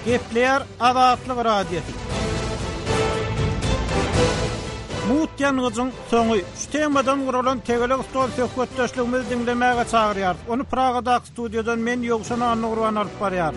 Gepler Azatlyk radiosu. Mut ýanygyň soňy şu temadan guralan tegelik stol söhbetdeşligimizi dinlemäge çagyrýar. Onu Pragadaky studiýadan men Ýogşan Anurwan alyp barýar.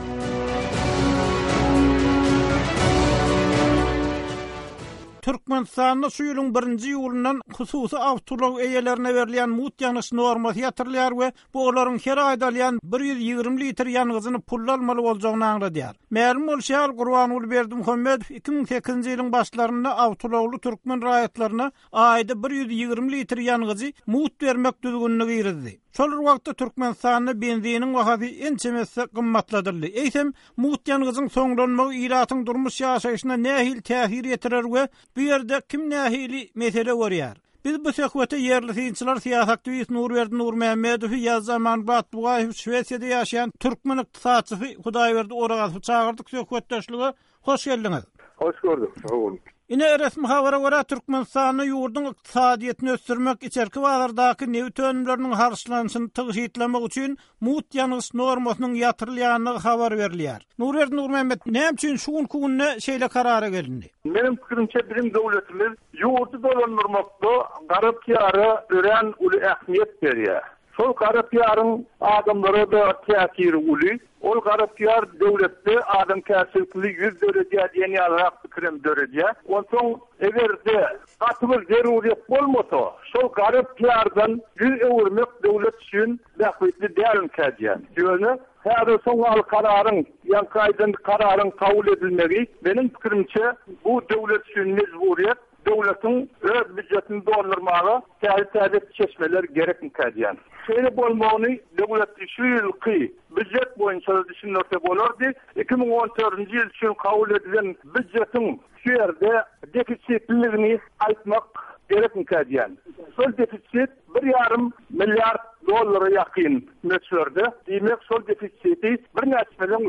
Türkmenistanyň şu ýylyň 1-nji ýylyndan hususy awtolog eýelerine berilýän mut ýanyş normasy ýatyrylýar we bu olaryň her aýda alýan 120 litr ýanygyny pullanmaly boljagyny aňladýar. Mälim bolşar Gurban Ulberdim Muhammedow 2008-nji ýylyň başlarynda awtologly türkmen raýatlaryna aýda 120 litr ýanygy mut bermek düzgünlügi girdi. Şol wagtda Türkmenistanyň benzinin bahasy ençemesi gymmatladyldy. Eýsem mut ýanygyň soňlanmagy ýylatyň durmuş ýaşaýyşyna nähil täsir ýetirer we bu ýerde kim nähili mesele görýär. Biz bu söhbete yerli synçylar siýasatçy Nurberdi Nurmehmedow ýazman Batbugaýew Şwesiýada ýaşaýan türkmen ykdysaçysy Hudaýberdi Oragaty çağırdyk söhbetdeşlige. Hoş geldiňiz. Hoş gördük. Sağ olun. Ine resmi habara göre Türkmenistanyň ýurduň ykdysadyýetyny ösdürmek içerki wagtlardaky newi tönümleriniň harçlanyşyny tygyşytlamak üçin mut ýanyş normasynyň ýatyrylýanyny habar berilýär. Nurberdi Nurmehmet näme üçin şuň kunna şeýle karara gelindi? Benim pikirimçe bizim döwletimiz ýurdu dolandyrmakda garap ýary ören uly ähmiýet berýär. Şol garap ýaryň adamlara da täsiri uly. Ol garap ýar döwletde adam käsipli 100 derece diýen ýalyrak pikirim derece. Onsoň egerde gatyr zeruriýet bolmasa, şol garap ýardan 100 öwürmek döwlet üçin bähwetli däl kädýän. Ýöne häzir soňal kararyň, ýankaýdan kararyň kabul edilmegi benim pikirimçe bu döwlet üçin mezburiýet. Döwletiň öz büdjetini doldurmagy, täze çeşmeler gerekli kädýän. Şeýle bolmagyny döwlet şu ýylky büdjet boýunça düşünürse bolardy. 2014-nji ýyl üçin kabul edilen büdjetiň şu ýerde defisitligini aýtmak gerekli kädýän. Şol defisit 1,5 milliard dollara ýakyn mölçerde. Demek şol defisiti bir näçe bilen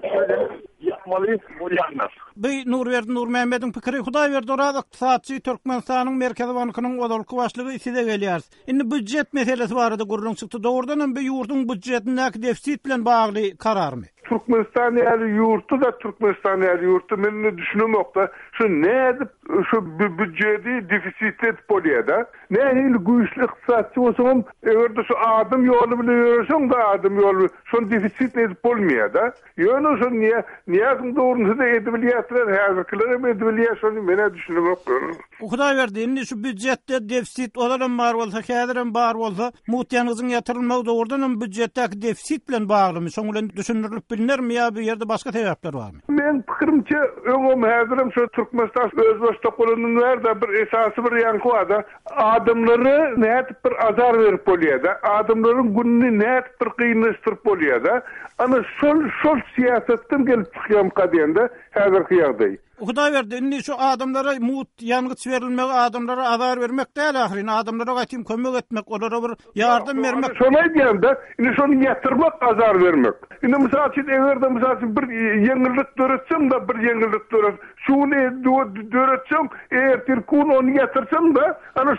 ýapmaly bolýar. Bu Nurberdi Nurmehmediň pikiri Hudaýberdi Oragaty ykdysaçy Türkmenistanyň Merkezi Bankynyň godalky başlygy iside gelýär. Indi büdjet meselesi barada gurulun çykdy. Dogrudan bu ýurdun büdjetindäki defisit bilen bagly kararmy? Türkmenistan ýaly ýurtu da Türkmenistan ýaly ýurtu meni düşünmekde şu näde şu büdjeti defisit edip bolýar. Nähili güýçli ykdysaçy bolsaň, egerde şu adam ýoly bilen ýöreşiň da adam ýoly şol defisit edip bolmaýar da. Ýöne şu niýatyň dogrusyna edip bilýärler, häzirkiler hem edip bilýär, şonu meni düşünmekde. Hudaýberdi indi şu büdjetde defisit olaram bar bolsa, häzirim bar bolsa, mut ýanygyň ýatyrylmagy dogrudan büdjetdäki defisit bilen baglymy? Şoň bilen düşünürilip bilinirmi ýa bu ýerde başga sebäpler barmy? Men pikirimçe öňüm häzirim şu Türkmenistan öz başda golaryň berde bir esasy bir ýanky bar. Adamlary näet bir azar berip bolýar. Adamlaryň gününi näet bir kynlaşdyryp bolýar. Ana şol siýasatdan gelip çykýan kadýanda häzirki ýagdaý. Hudaýberdi indi şu adamlara mut ýanygyç berilmegi, adamlara azar bermek däl ahirine, adamlara gaýtym kömek etmek, olara bir ýardam bermek. Şoňa diýende, indi şonu ýatyrmak, azar bermek. Indi mysal üçin egerde mysal üçin bir ýeňillik döretsem da bir ýeňillik döret. Şunu döretsem, ertir kun onu ýatyrsam da, ana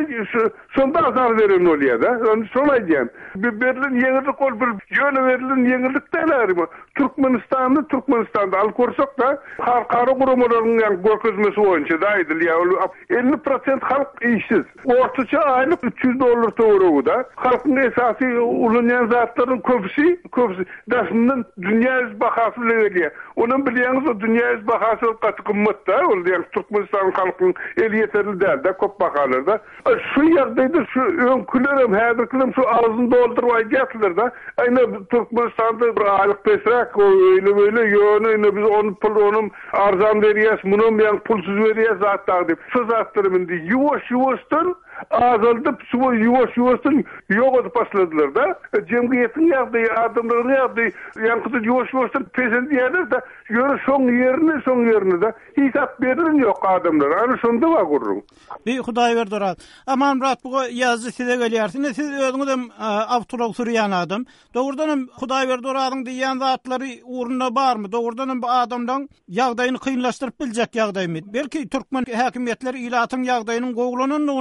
şonda azar beren bolýar da. Şoňa diýen. Berilen ýeňillik ol bir ýöne berilen ýeňillik däl. Türkmenistanda al görsak da halkara gurumlaryň görkezmesi boýunça da aýdylýar. 50% halk işsiz. Ortaça aýlyk $300 töweregi. Halkyň esasy ulanýan zatlaryň köpüsi daşyndan dünýä bahasy bilen gelýär. Onuň bilýäňiz o dünýä bahasy gaty gymmat da, ol diýen Türkmenistan halkyň el ýeterli däl da, köp bahalarda. Şu ýerdeýde şu öňkülerim, häzirkilerim şu azyny dolduryp aýdýarlar da. Aýna Türkmenistanda bir aýlyk pesrak öyle ýöne biz onu arzan berýäs, munyň bilen pulsuz berýäs zatlar diýip. Şu zatlar indi ýuwaş-ýuwaşdan azaldyp, şu ýuwaş-ýuwaşdan ýok edip başladylar da. Jemgyýetiň ýagdaýy, adamlaryň ýagdaýy, ýankyda ýuwaş-ýuwaşdan peşen diýerler da, ýöne şoň ýerine da hisap berilen ýok adamlar. Ana şonda wa gurrun. Bir Hudaýberdi Oragaty. Aman Murat, bu ýazdy size gelýär. Siz özüňiz awtolog sürýän adam. Dogrudan Hudaýberdi Oragatyň diýen zatlary urunda barmy? Dogrudan bu adamdan ýagdaýyny kynlaşdyryp biljek ýagdaýmy? Belki türkmen häkimetleri ýylatyň ýagdaýynyň gowlananyny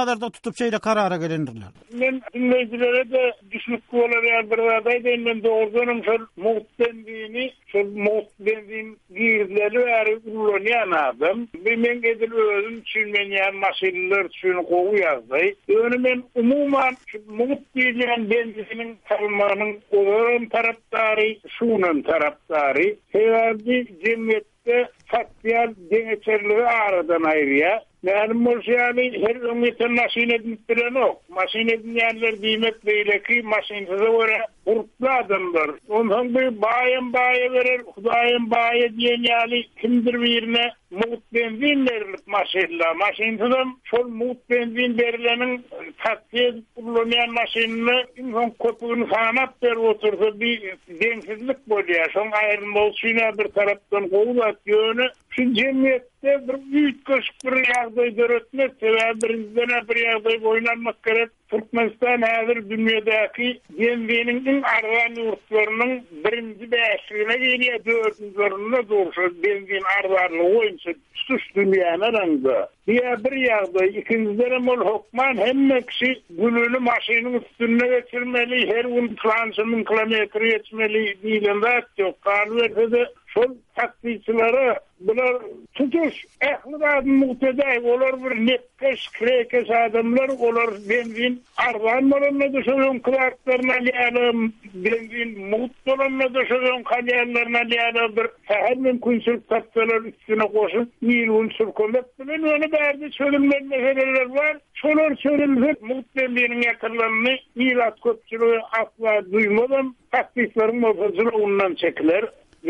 nazarda tutup şeýle karara gelendirler. Men dinleyicilere de düşük bolar ýa-da men doğrudan şol muhtendini, şol muhtendin girizleri bäri ullanýan adam. Men edil özüm düşünmeýän maşinler şunu gowy ýazdy. Öňe men umuman muhtendin benzinin tarmanyň olaryn tarapdary, şunun tarapdary. Hewadi cemiyette faktiyal deňeçerligi aradan aýrýar. Näme bolýany her öňe maşin edipdiler ok. Maşin edýänler diýmek beýle ki maşinsiz wara urtly adamlar. Ondan bir baýam berer, Hudaýym baýa diýen ýaly kimdir birine mut benzin berilip maşinsiz şol mut benzin berileniň taksir kullanýan maşinini insan köpügini sanap berip otursa bir deňsizlik bolýar. Şoň aýrym bolşyna bir tarapdan gowlat ýöne şu cemiyette bir üýtgeç bir ýagdaý döretmek sebäbi birinden bir ýagdaý oýnanmak gerek. Türkmenistan häzir dünýädäki benzinin argan ýurtlarynyň birinji bäşigine gelýär, dördüncü orunda durşy benzin arganlygy boýunça tutuş dünýäne ranga. Bir ýagdaý ikincilere mol hokman hemme kişi gülüni maşynyň üstüne geçirmeli, her gün tranşymyň kilometri geçmeli diýilende ýok. Kalwerde şol taktikçilere bular tutuş ähli muhtedäy olar bir netkeş krekes adamlar olar benzin argan bolanma düşürün kraklarına ýaly benzin mut bolanma düşürün kalýanlaryna ýaly bir her mümkinçilik tapsalar üstüne goşup ýylyň sürkünmek bilen öňe bärde çözümler meseleler var. Şolar çözülip mut benzinin ýakyrlaryny ýylat köpçüligi asla duýmadan taktiklerin mowzusyny ondan çekiler.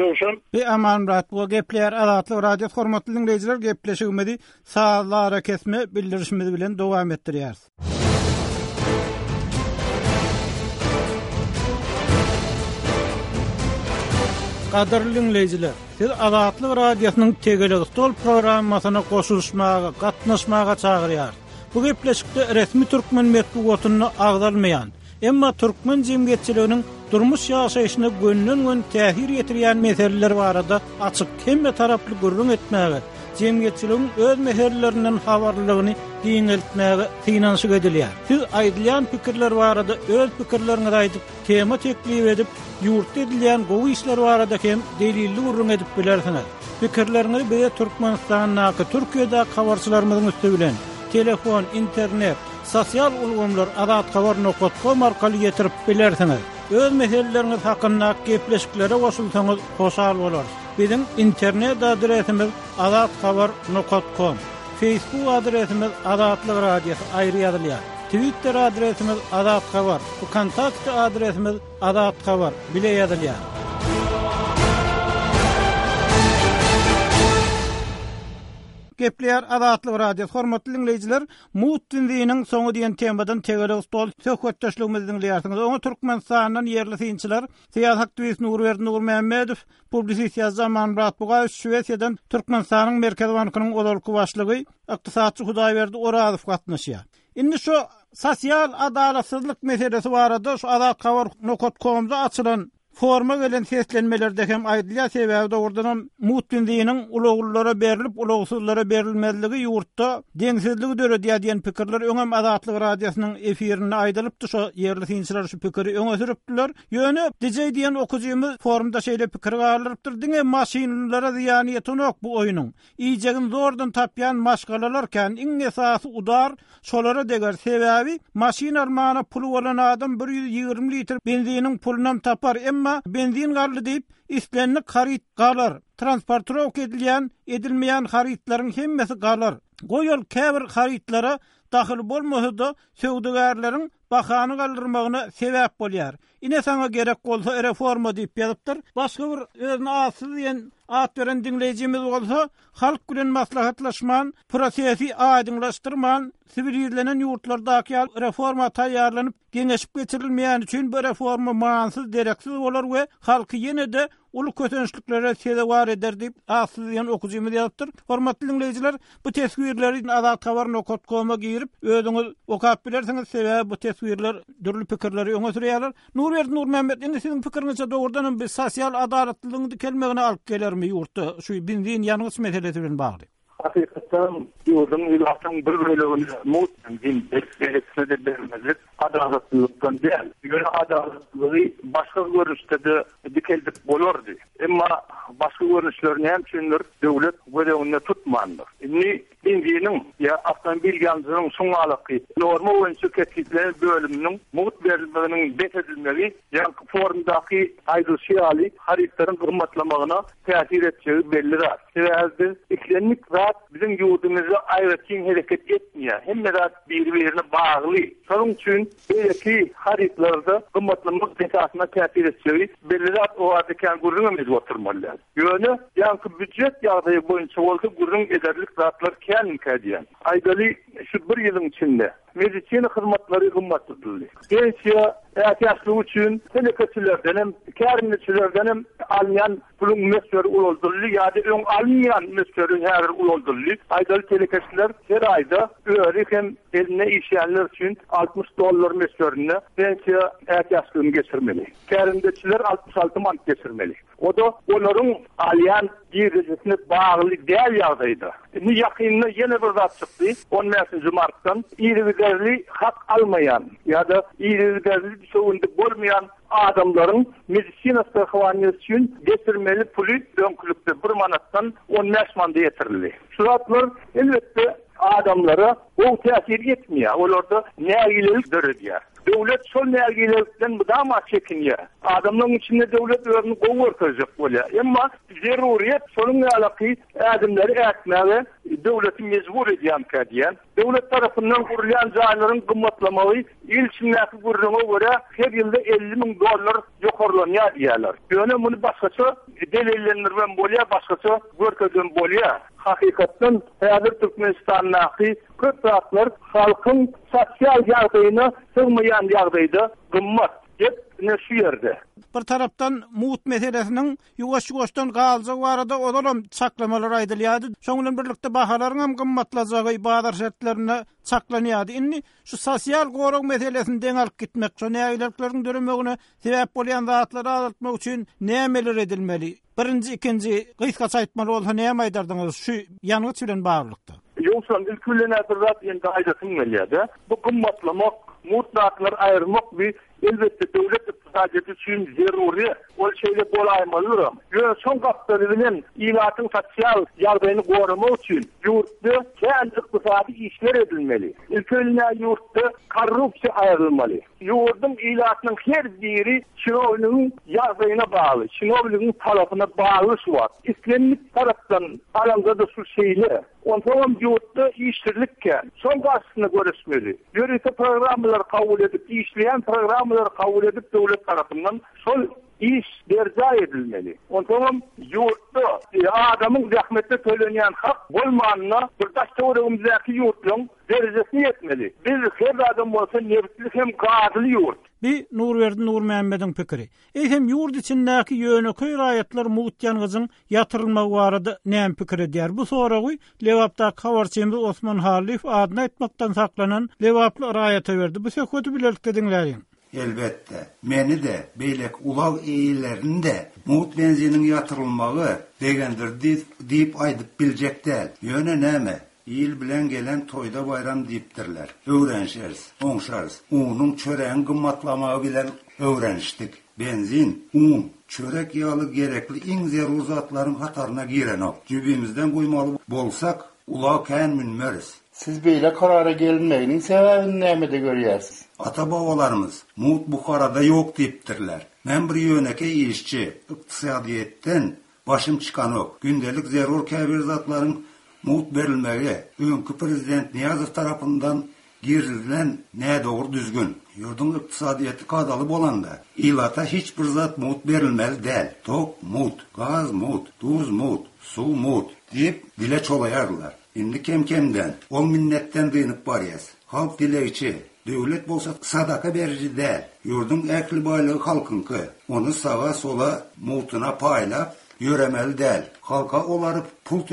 Aman Murat, bu gepler Azatlyk radio hormatly dinleyijiler gepleşigimdi sağlara kesme bildirişimiz bilen dowam etdirýäris. Gaderly dinleyijiler, siz Azatlyk radiosynyň Tegelik stol programmasyna goşulmaga, gatnaşmaga çagyrýar. Bu gepleşikde resmi türkmen medeniýetini agdalmaýan, emma türkmen jemgyýetçiliginiň durmuş ýaşaýyşyna gönlün täsir ýetirýän meseleler barada açyk hemme taraply görüň etmäge, jemgyýetçiligiň öz meselelerinden habarlygyny diňeltmäge finansyk edilýär. Siz aýdylýan pikirler barada öz pikirleriňizi aýdyp, tema teklip edip, ýurtda edilýän gowy işler barada hem delilli görüň edip bilersiňiz. Pikirleriňizi bize Türkmenistanyňky, Türkiýede habarçylarymyzyň üstü bilen telefon, internet, sosial ulgamlar adatkabar.com arkaly getirip bilersiňiz. Öz meseleleriniz hakynda gepleşiklere goşulsaňyz hoşal bolar. Bizim internet adresimiz adatkabar.com, Facebook adresimiz Azatlyk Radio aýry ýazylýar. Twitter adresimiz adatkabar, kontakt adresimiz adatkabar bile ýazylýar. Gepler Azatlyk radio hormatly dinleyijiler, mut dinleyiniň soňu diýen temadan Tegelik stol söhbetdeşligimizi dinleýärsiňiz. Oňa Türkmenistanyň yerli synçylar Siýasat aktivist Nur Mehmedow, publisist Zaman Murat Bugay Şüwediýadan Türkmenistanyň Merkezi Bankynyň olarky başlygy ykdysatçy Hudaýberdi Orazow gatnaşýar. Indi şu sosial adalatsızlyk meselesi barada şu adatkabar.com'da açylan forma gelen seslenmelerde hem aýdylýar sebäbi doğrudan mut dinleyiniň ulagullara berilip ulagsızlara berilmezligi ýurtda deňsizligi döredýär diýen pikirler öňem Azatlyk radiosynyň efirine aýdylypdy. Şu yerli synçylar şu pikiri öňe süripdiler. Ýöne DJ diýen okujymyz forumda şeýle pikir galypdyr. Diňe maşinlara ýany ýetenok bu oýunyň. Iýjegin zordan tapýan maşgalalarken iň esasy udar şolara deger sebäbi maşin armana pulu bolan adam 120 litr benzinin pulundan tapar. Benzin garly diýip islenli harit galar. Transportörok edilmeýän haritlaryň hemmesi galar. Goýal käbir haritlara dahyl bolmasa söwdegärleriň bahany galdyrmagyna sebäp bolýar. Ine saňa gerek bolsa reforma diýip ýazypdyr. Başga bir özüne asyl diýen at beren dinlejimiz bolsa, halk bilen maslahatlaşman, prosesi aýdynlaşdyrman, sivilizlenen ýurtlardaky reforma taýýarlanyp geňeşip geçirilmeýän üçin bu reforma mansyz, dereksiz bolar we halky ýene-de ulu kötünçliklere sebäp eder diýip asyl diýen okujymyz ýazypdyr. Hormatly dinleyijiler, bu teswirleri adatkabar.com'a girip özüňiz okap bilersiňiz, sebäbi bu teswirler dürli pikirleri öňe sürýärler. Nur Mehmet, indi siziň pikiriňizçe dogrudan bir sosial adalatlygyň kelmegine alyp gelermi ýurtda şu benzin ýanyňyz meselesi bilen bagly? Hakikaten yurdun ýylatyn bir bölegi mutlak dinlekle de bermezlik adaletlilikden değil. Göre adaletliği başka görüşte de dikeldip bolordu. Ama başka görüşlerini hem çünür devlet görevinde tutmandır. Indiğinin ya avtomobil yanıcının sunmalıkı norma oyuncu kesikleri bölümünün mut verilmelerinin besedilmeli yankı formdaki aydılşiyali haritlerin kırmatlamağına tesir edeceği bellidir. Sebebde iklenlik rahat bizim yurdumuza ayrıtın hareket etmiyor. Hem rahat birbirine bağlı. Sonun için belki haritlarda kırmatlamak esasına tesir edeceği bellidir. O adıken gurrunumuz oturmalılar. Yönü yankı büdjet yağdayı boyunca olsa gurrun ederlik rahatlar kendin kadiyen. Aydalı şu bir yılın içinde medisina hizmetleri kımmat tutuldu. Gençya ihtiyaçlı için telekatçilerden hem kâriniçilerden hem almayan pulun mesleri uloldurlu ya da ön almayan meslerin her uloldurlu. Aydalı telekatçiler her ayda öğrenik hem eline işleyenler için $60 meslerini gençya ihtiyaçlığını geçirmeli. Kâriniçiler 66 mant geçirmeli. O da onların alyan girizesine bağlı değer yağdaydı. Yakınına yeni bir zat çıktı. 15. Mart'tan irividerli hak almayan ya da irividerli çoğunda bulmayan adamların medisina sahvaniyesi için getirmeli pulu dönkülükte 1 manattan 15 manda yetirildi. Şuratlar elbette adamlara o tesir etmiyor. Onlarda nergilelik dörediyor. Devlet sol nergilelikten daha çekiniyor. Adamların içinde devlet öğrenini kovurtacak böyle. Ama zeruriyet sonunla alakalı adımları etmeye devleti mecbur ediyen kadiyen. Devlet tarafından kurulan cayların kımmatlamalı ilçimdeki kurduğuna göre her yılda $50,000 yukarılanıyor diyorlar. Yani bunu başkası delillendirmen bolya, başkası görkeden bolya. Hakikaten hazır Türkmenistan'daki kırklar halkın sosyal yardayına sığmayan yardayda kımmat. Ne şu yerde. Bir tarapdan mut meselesinin yuwaş-yuwaşdan galja barada odalam saklamalar aýdylýardy. Şoňdan birlikde bahalaryň hem gymmatlajagy bazar şertlerine saklanýardy. Indi şu sosial gorag meselesinden alyp gitmek, şu näýlekleriň döremegine sebäp bolýan zatlary azaltmak üçin nämeler edilmeli? Birinji, ikinji gysgaça aýtmaly bolsa näme aýdardyňyz şu ýanyç bilen baglykda? Yoksa ilkülene zat ýa-da aýdatyn gelýärdi. Bu gymmatlamak, mutlaklar aýyrmak bir elbette devlet iktisadiyeti için zeruri. O şeyle bolaýmalydyr. Ýöne son gapdary bilen ilatın sosyal ýardayny goramak üçin ýurtda kän iktisadi işler edilmeli. Ilkölüne ýurtda korrupsiýa aýrylmaly. Ýurdun ilatynyň her biri şinowlygyň ýardaýyna bagly, şinowlygyň talabyna bagly şuwat. İslenlik tarapdan alamda da şu şeýle. Ondan ýurtda işçilikken son gasyny görüşmeli. Ýöre programmalar kabul edip işleyen programmalar kabul edip devlet tarafından sol iş derza edilmeli. Ondan yurtta adamın zahmette tölenýän hak bolmanyna bir taşdawrymyzdaki ýurtlaryň derejesini yetmeli. Biz her adam bolsa nertlik hem gadyly ýurt. Bir Nurverdi Nur Mehmediň pikiri. Hem ýurt içindäki ýöneköy raýatlar mut ýanygyň ýatyrylmagy barada näme pikir edýär? Bu soragy Lewapdaky habarçymyz Osman Halif adyny aýtmakdan saklanan Lewaply raýata berdi. Bu söhbeti bilelikde diňläýin. Elbette. Meni de beylek ulaw eýillerini de mut benziniň ýatyrylmagy degendir diýip aýdyp biljekler. Ýöne näme? İl bilen gelen toyda bayram diýipdirler. Öwrenşeriz, oňşarys. Unuň çöreğin gymmatlamagy bilen öwrenişdik. Benzin, un, çörek ýaly gerekli iň zerur zatlaryň hataryna girenok. Jübimizden goýmaly bolsak, ulaw kän münmeriz. Siz beýle karara gelinmeginiň sebäbini nämede görýärsiz? Ata-babalarymız mut bu karada ýok diýipdirler. Men bir ýöneke işçi, ykdysadyýetden başym çykanok. Gündelik zerur käbir zatlaryň mut berilmegi öňkü prezident Niýazow tarapyndan girilen nädogry düzgün. Ýurdun ykdysadyýety kadaly bolanda, ilata hiç bir zat mut berilmeli däl. Tok mut, gaz mut, tuz mut, su mut diýip dile çolaýarlar. Indi kemkemden, ol minnetden dynyp barýas. Halk dileýçi, devlet bolsa sadaka beriji däl. Ýurdun äkli baýlygy halkynky. Onu sağa sola mutuna paýlap ýöremeli däl. Halka olaryp pul töläp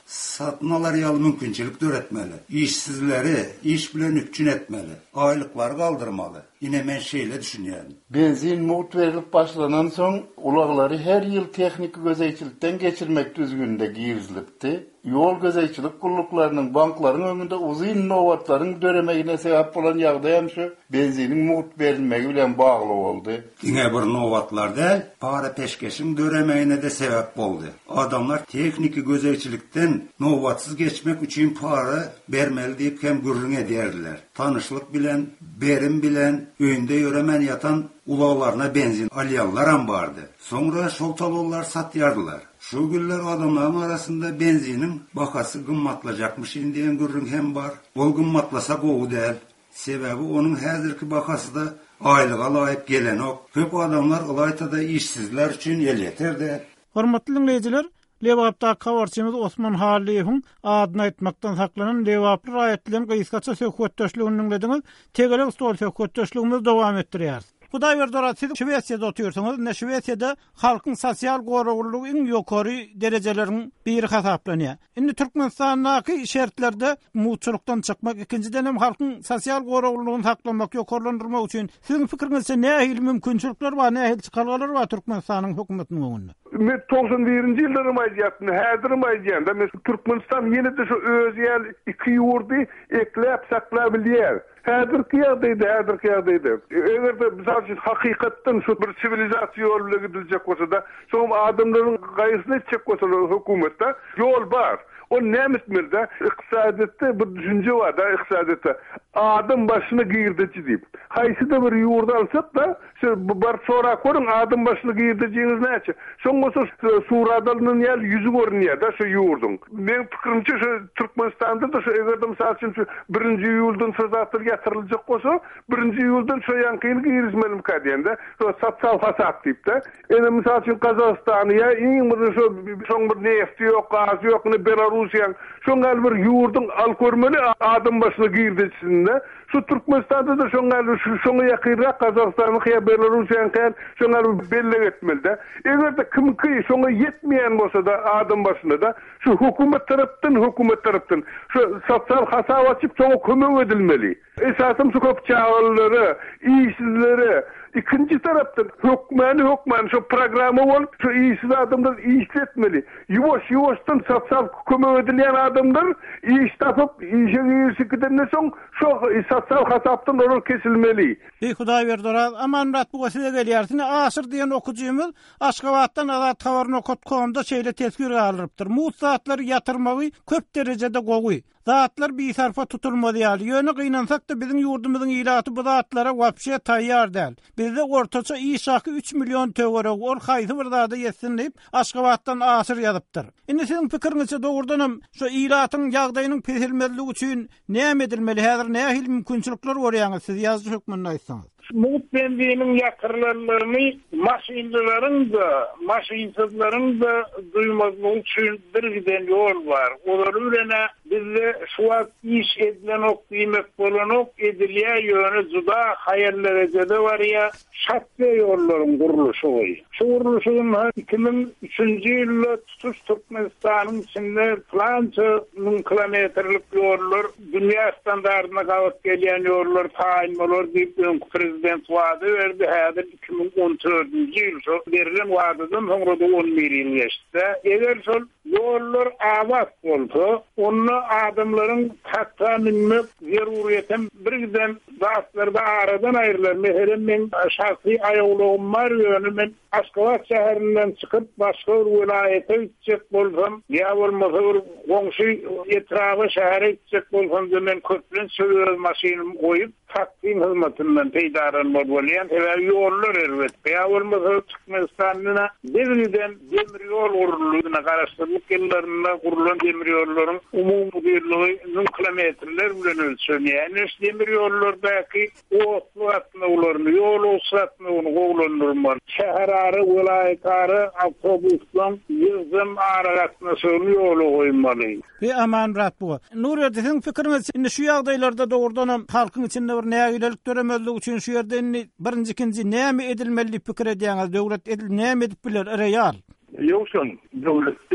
satmalar ýaly mümkinçilik döretmeli. İşsizleri iş bilen üçin etmeli. Aylıklar kaldırmaly. Ine men şeýle düşünýärim. Benzin mut verilip başlanan soň ulaglary her ýyl tehnik gözeýçilikden geçirmek düzgünde girizlipdi. Yol gözeýçilik gulluklarının banklaryň öňünde uzun innovatlaryň döremegine sebäp bolan ýagdaýam şu benzinin mut verilmegi bilen bagly boldy. Diňe bir innovatlar däl, para peşkeşiň döremegine de sebäp boldy. Adamlar tekniki gözeýçilikden nowatsız geçmek üçin para bermeli diýip hem gürrüň ederdiler. Tanışlyk bilen, berim bilen öýünde ýöremen ýatan ulaglaryna benzin alýanlar bardy. Soňra şol talonlar satýardylar. Şu günler adamların arasında benzinin bakası gımmatlajakmış indiyen gürrün hem var. Ol gımmatlasa goğu değil. Sebebi onun häzirki bakası da aylığa layıp gelen ok. Köp adamlar ılaytada işsizler için el yeterdi. Hormatly dinleyijiler, Lewapda kawarçymyz Osman Haliýewiň adyny aýtmakdan saklanan Lewaply raýatlyň gysgaça söhbetdeşliginiň dediňiz, tegelik stol söhbetdeşligimiz dowam etdirýär. Hudaý berdi, siz Şweýsiýada oturýarsyňyz. Şweýsiýada halkyň sosial goraglygy iň ýokary derejeleriň biri hasaplanýar. Indi Türkmenistanyň şertlerde mutçulukdan çykmak, ikinciden hem halkyň sosial goraglygyny saklamak, ýokarlandyrmak üçin siziň pikiriňizçe nähili mümkinçilikler bar, nähili çykargalar bar Türkmenistanyň hökümetiniň öňünde? Men 91-nji ýyllarym aýdýapmy, häzirim aýdýanda men Türkmenistan ýene-de şu öz ýer iki ýurdy ekläp saklap bilýär. Häzirki ýagdaýda egerde bizler için hakykatdan şu bir sivilizasiýa ýol bilen gidiljek bolsa da, şoň adamlaryň gaýsyny çek bolsa hökümetde ýol bar. O nämetmerde iqtisadiýatda bir düşünje bar da, iqtisadiýatda adam başyny giýirdiçi diýip. Haýsy-da bir ýurda alsak da, şu bar sonra görüň adam başyny giýirdiçiňiz näçe? Şoň bolsa suradalynyň ýaly ýüzü görünýär da şu ýurdun. Men pikirimçe şu Türkmenistanda da şu egerde mysal üçin şu 1-nji ýyldan sözatlar ýatyryljak bolsa, 1-nji ýyldan şu ýankyny girizmelim kadýende, şu sotsial hasap diýip de. Ene mysal üçin Kazakstany ýa iň bir şoň bir neft ýok, gaz ýok, Belarusýa, şoň bir ýurdun alkörmeli adam başyny giýirdiçinde, şu Türkmenistanda da şoňa ýakynrak Kazakstanyň ýa Belarusýanyň şoňa belli etmeli de. Egerde kimki şoňa ýetmeýän bolsa da adam başyna da şu hökümet tarapdan şu sotsial hasap açyp şoňa kömek edilmeli. Esasym şu köp çağırlary, işsizleri, ikinci tarapdan hökmen şu programı bol, şu işsiz adamlar işletmeli. Ýuwaş-ýuwaşdan sotsial kömek edilýän adamlar iş tapyp işe girişikden soň şu sotsial hasapdan olar kesilmeli. Hudaý berdi, amanat bu size gelýärsin. Aşyr diýen okujymyz Aşgabatdan Azat habaryny okutganda şeýle teskir alypdyr. Mutsatlar ýatyrmagy köp derejede gowy. Zatlar bir sarfa tutulmadı ýaly. Ýöne gynansak da bizim ýurdumyzyň ilaty bu zatlara wapşe taýýar däl. Bizde ortaça iş haky 3 milyon töwerek, ol haýsy bir zada ýetsin diýip Aşgabatdan aşyr ýazypdyr. Indi siziň pikiriňizçe dogrudan şu ilatyň ýagdaýynyň peşelmezligi üçin näme edilmeli? Häzir nähili mümkinçilikler görýäňiz siz ýazgy hökmünde aýtsaňyz? Mut benzinin ýakyrlarlaryny maşinsizlaryň da duýmazlygy üçin bir giden ýol bar. Olar ürene bizde şu wagt iş edilen ok diýmek bolan ok edilýär ýöne juda haýerlerede bar ýa şatda ýollaryň gurulşy goý. Şu gurulşyň 2003-nji ýylda tutuş Türkmenistanyň içinde plança kilometrlik ýollar dünýä standardyna gawat gelýän ýollar taýinmalar diýip prezident wada berdi. Häzir 2014-nji ýyl berilen wadadan soňra 11 ýyl geçdi. Eger şol ýollar awat bolsa, onu adamlaryň hatda minmek zeruriýetem birden zatlarda aradan aýrylar. Meherem men şahsy aýaglygym bar ýöne men Aşgabat şäherinden çykyp başga bir vilayete gitjek bolsam, ýa bolmasa bir goňşy etrafa şähere gitjek bolsam, men köplen söýüz maşynym goýup takdim hyzmatynyň peýdaranmak bolýan sebäbi ýollar elbet. Ýa bolmasa Türkmenistanyna devrilen demir ýol urulugyna garaşdyrlyp ýyllaryna gurulan demir ýollaryň umumy birligi kilometrler bilen ölçülýär. Ýani şu demir ýollardaky otlary ýol osatny gowlandyrmak, şäherary, vilayetary awtobusdan ýyzym arasynda söýüň ýolu goýmaly. Aman rat bu. Nuretdiň pikiriňiz indi şu ýagdaýlarda dogrudan halkyň içinde bir nägilelik döremezligi üçin şu ýerde birinji ikinji näme edilmeli pikir edýäňiz? Döwlet näme edip biler real? Ýoksun, döwletde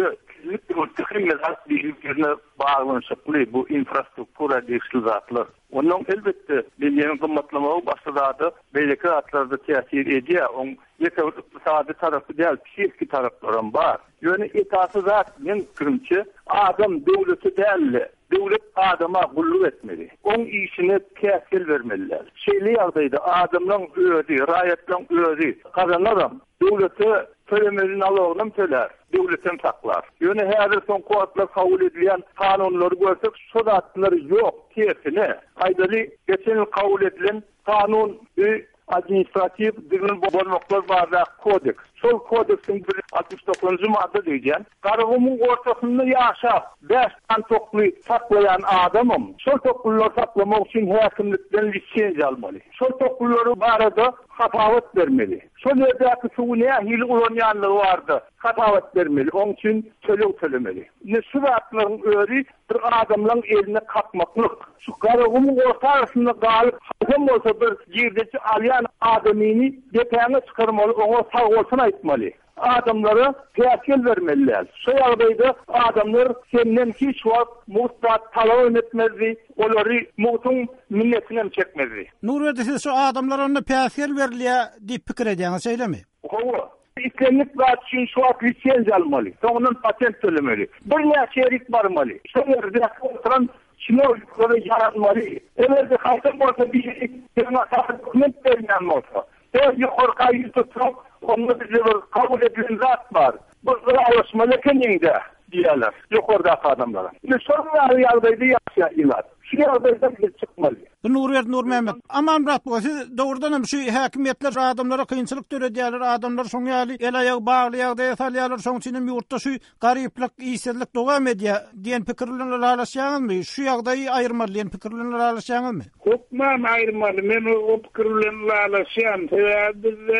Kesinlikle mutlaka zat birbirine bağlanışıklı bu infrastruktura değişiklik zatlar. Onun elbette belirli kımmatlamağı başladı. Belki atlarda tesir ediyor. Onun iktisadi tarafı değil, psiki tarafları var. Yani esası zaten kırımçı adam devleti değil. Devlet adama kulluk etmeli. Onun işine tesir vermeliler. Şeyli yaldaydı adamın öğredi, rayetlen öğredi. Kazanırım. Devleti tölemelini alalım töler. Devletin saklar. Yani her son kuatlar kabul edilen kanunları görsek sodatları yok. Keyfine. Aydali geçen yıl kabul edilen kanun administratif dinin bolmaklar var kodeks. Sol kodeksin 69. madde diyeceğim. Karımın ortasında yaşap, 5 tane toplu saklayan adamım. Sol topluları saklamak için hakimlikten lisensi almalı. Sol topluları barada hatavat vermeli. Sol yerdeki suğunaya hili ulanyanlığı vardı. Hatavat vermeli. Onun için söylemeli. Ne suratların öğri bir adamların eline katmaklık. Şu karımın ortasında galip hakem olsa bir girdeci alayan adamini detayına çıkarmalı. Ona sağ olsun aytmalı. Adamlara tesir vermeliler. Soyaldaydı adamlar senden hiç vakit muhtat talep etmezdi. Onları muhtun minnetinden çekmezdi. Nurverdi siz şu adamlara onunla tesir veriliyor deyip fikir ediyorsunuz öyle mi? Hava. İstenlik vaat için şu an lisensi almalı. Sonundan patent söylemeli. Bir şerik varmalı. Şu yerde oturan şinörlükleri yaratmalı. Evvelde kalkın olsa bir şey dokument vermeyen olsa. Yukarı yutup onunla bize kabul edilen zat var. Bu alışmalı kendinde diyorlar. Yukarıda adamlara. Sorunlar yaldaydı yaşayırlar. Şu yaldaydı bir çıkmalı. Nur Mehmet. Aman Murat bu siz doğrudan şu hakimiyetler adamlara kıyınçılık törediyorlar. Adamlar son yali el ayağı bağlayağı da yatalıyorlar. Son çinin yurtta şu gariplik, iyisizlik devam ediyor diyen fikirlerle alaşacağınız mı? Şu yağdayı ayırmalı diyen fikirlerle alaşacağınız mı? Hukman ayırmalı. Men o fikirlerle alaşacağım. Biz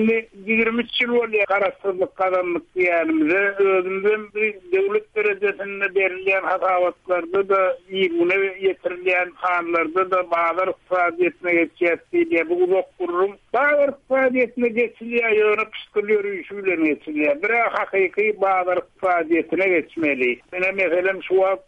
23 yıl oluyor karasızlık kazanlık diyenimize. Özümden devlet derecesinde verilen hatavatlarda da iyiliğine getirilen kanlarda da bağlar faaliyetine geçecekti diye bu uzak kururum. Bağlar faaliyetine geçiliyor, yönü püskülüyor, üşüyle geçiliyor. Bir hakiki bağlar faaliyetine geçmeli. Mesela şu an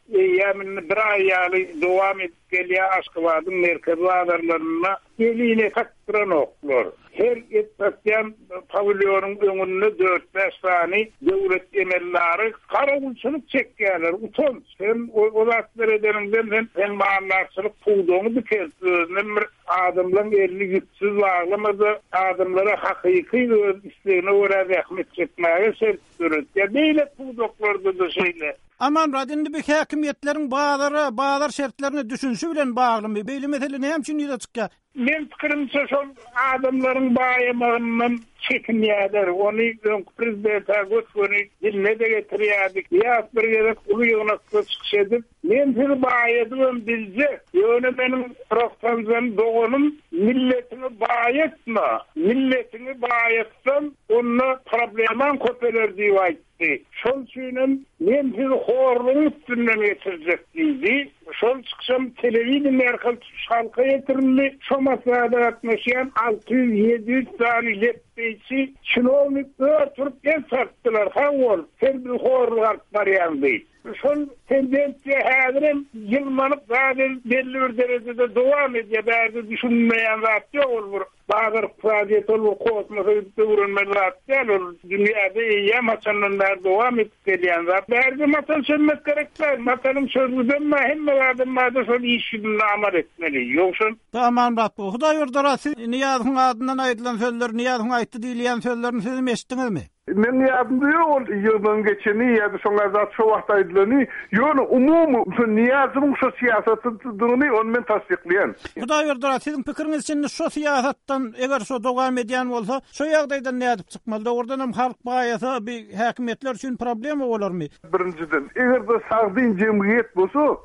bir ayyalı devam edip geliyor Aşkıbad'ın merkez bağlarlarına geliğine taktıran oklar. Her etpekten pavilyonun önünde 4-5 tane devlet emelleri karavulçılık çekerler. Utanç. Sen o zatlar edeninden sen mağanlarçılık pulduğunu dikersin. Adamların elini güçsüz bağlamadı. Adamlara hakiki isteğine uğra rahmet çekmeye sertürür. Ya böyle pulduklarda da şeyle. Aman radindi bir hakimiyetlerin bağlar şartlarını düşünsü bilen bağlı mı? Beyli mesele ne için yine çıkıyor? Men fikrimçe şu adamların bağımlarından çekinýärler. Onu prezidenta götürüp dinle de getirýärdik. Ya bir yere ulu ýoňakda çykşadyk. Men bir bağıydym bizce. Ýöne benim profesyonel doğunum milletini bağıtma. Milletini bağıtsam onunla probleman köpeler diýip aýtdy. Şol üçin men bir horluň üstünden geçirjekdi. Şol çıksam televizyon merkez halka getirildi. Şu masalada atmışyan 600-700 tane lepteyçi çinovnik ötürüp en sattılar. Havol, sen bir horluğar varyandı. Şol tendensiye hadirim yılmanıp zaten belli bir derecede devam ediyor. Bazı düşünmeyen zatya olur. Bazı faaliyet olur, kosmosa uğranmayan zatya olur. Dünyada iyi maçanlar devam edip geliyen zatya. Bazı maçan sönmek gerekler. Maçanın sözlüden hem vardı şol iş gününü amal etmeli. Yoksa Tamam Rabbi. Hudaý ýurdara siz Niyaz'ın adından aýdylan sözler, Niyaz'ın aýtdy diýilýän sözlerini siz eşitdiňiz mi? Men ýadymda ol ýyldan geçeni ýa-da şoňa zat şu wagt aýdylany, ýöne umumy Niyaz'ın şu siýasatyny onu men tasdikleýän. Hudaý ýurdara siziň pikiriňiz için şu siýasatdan eger şu dowam edýän bolsa, şu ýagdaýda näde çykmaly? Ordan hem halk baýasa bir hakimiyetler üçin problem bolarmy? Birinciden, eger de sagdyn jemgyýet bolsa,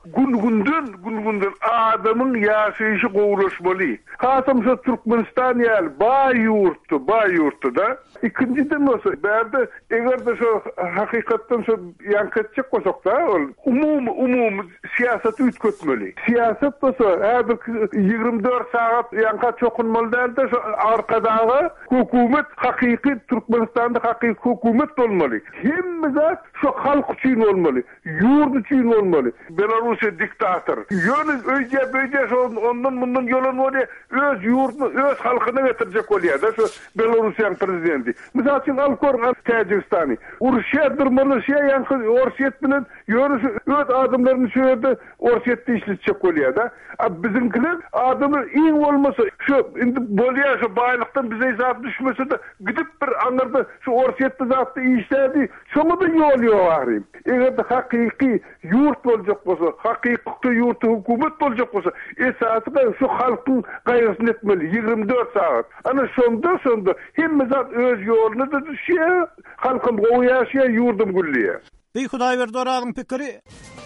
gün-günden adamyň ýaşaýyşy gowulaşmaly. Hasam şu Türkmenistan ýaly baý ýurtda da. İkinciden bolsa Näde egerde şu hakykatdan şu yanketçek bolsak da ol umum siýasat ütkötmeli. Siýasat bolsa häzir 24 saat yanka çokunmaly däldi şu arkadagy hökümet hakyky Türkmenistanda hakyky hökümet bolmaly. Hemme şu halk üçin bolmaly, ýurt üçin bolmaly. Belarusiýa diktator. Ýöne öýje böýje ondan mundan ýolan bolýar, öz ýurtny, öz halkyna getirjek bolýar da şu Belarusiýanyň prezidenti. Misal üçin Alkor Tacikistany. Urşýadyr Rusiýa ýa-da Orşýet bilen ýörüş öz adamlaryny şöýerde Orşýetde işletjek bolýar da. Bizimkiler adamy iň bolmasa şu indi bolýar şu baýlykdan bize zat düşmese de gidip bir anlarda şu Orşýetde zatdy işlädi. Şoňa da ýol ýok. Eger hakyky ýurt boljak bolsa, hakyky ýurt hökümet boljak bolsa, esasy şu halkyň gaýrysyny etmeli 24 saat. Ana şonda hemme zat öz ýoluny da düşýär, halkym goýaşýar, ýurdum güllýär. Ey Hudaýberdi Orazyň pikiri.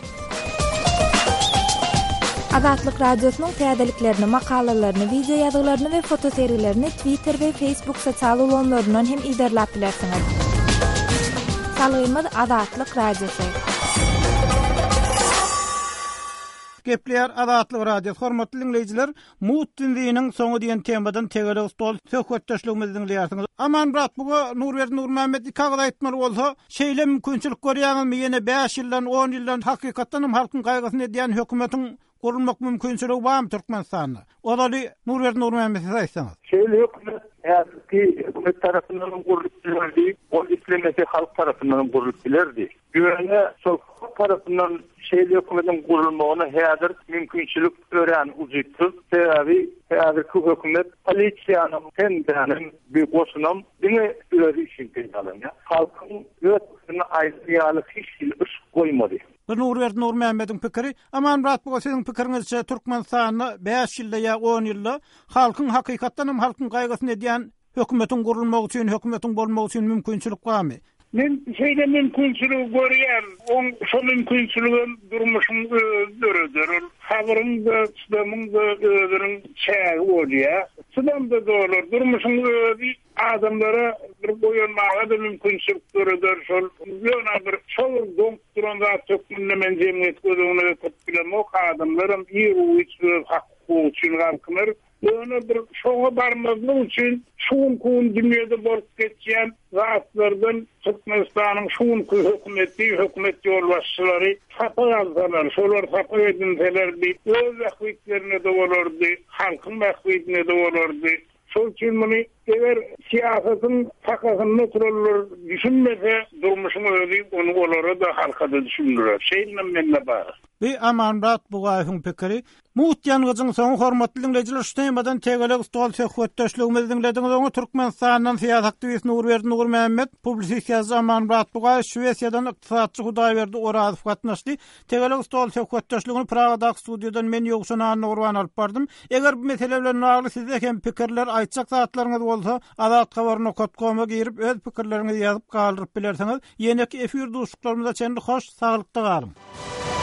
Azatlyk radiosynyň täzeliklerini, makalalaryny, video ýazgylaryny we fotoseriýelerini Twitter we Facebook sosial ulanlaryndan hem iderläp bilersiňiz. Salymyz Azatlyk radiosu. Gepler Azatlyk radiosu. Hormatly dinleýijiler, Mut dindiňiniň soňu diýen temadan tegelik stol söhbetdeşligimizi dinleýärsiňiz. Aman brat, buga Nurberdi Nurmehmet kagda aýtmaly bolsa, şeýle mümkinçilik görýärmi ýene 5 ýyldan 10 ýyldan hakykatdan halkyň gaýgysyny edýän hökümetiň gurulmak mümkinçiligi barmy Türkmenistanda? Odaly Nurberdi Nurmehmet aýtsaňyz. Şeýle hökümet hökümet tarafından gurulypdyr, o islemesi halk tarafından gurulypdyr. Güwene sol tarafından şeýle hökümetin gurulmagyna häzir mümkinçilik ören uzypdy. Sebebi häzirki hökümet polisiýanyň kendiniň bir goşunam diňe öýri işin gelýär. Halkyň öýtüni aýdýaly hiç iş goýmady. Nurberdi Nurmehmet'iň pikiri, aman brat, bu siziň pikiriňizçe Türkmenistanyň 5 ýylda ýa 10 ýylda halkyň hakykatdan hem halkyň gaýgysyny edýän hökümetiň gurulmagy üçin, hökümetiň bolmagy üçin mümkinçilik barmy? Men şeýle mümkinçiligi görýän, şo mümkinçiligin durmuşyň özdürür. Habyryň da, İslamyň da özüniň çägi bolýar. Şundan da dolar, durmuşyň özi adamlara bir goýanmaga da mümkinçilik görür. Şol ýöne bir şol doktoran da tökmünlemen jemgyýet gözüne tutulmak adamlaryň ýeri üçin hakky üçin garkynlar. Ýöne bir şoňa barmagyň üçin şuň dünýede bolup geçýän zatlardan Türkmenistanyň şuň hökümet ýolbaşçylary tapaldylar. Şolar tapy edinseler bir öz wagtlaryny da bolardy, halkyň wagtlaryny da bolardy. Şol üçin muny eger siýasatyň takasyny turallar düşünmese durmuşyň özi onu olara da halka da düşündirer. Şeýle menne bar. Ve aman brat, bu gaýhyň pikiri. Mut ýangyzyň soňy hormatly dinleýijiler, şu temadan tegelik stol söhbetdeşligimizi dinlediňiz. Oňa Türkmenistanyň siýasat aktivisti Nurberdi Nurmehmet, publisist aman brat, bu gaýy Şwesiýadan ykdysatçy Hudaýberdi Orazy gatnaşdy. Tegelik stol söhbetdeşligini Pragadaky studiýadan men ýogşuna Nurwan alyp bardym. Eger bu mesele bilen nagly sizde hem pikirler aýtjak zatlaryňyz bolsa, Azat habaryny.com-a girip öz pikirleriňizi ýazyp galdyryp bilersiňiz. Ýene-ki efir dostluklarymyza çenli hoş, saglykda galyň.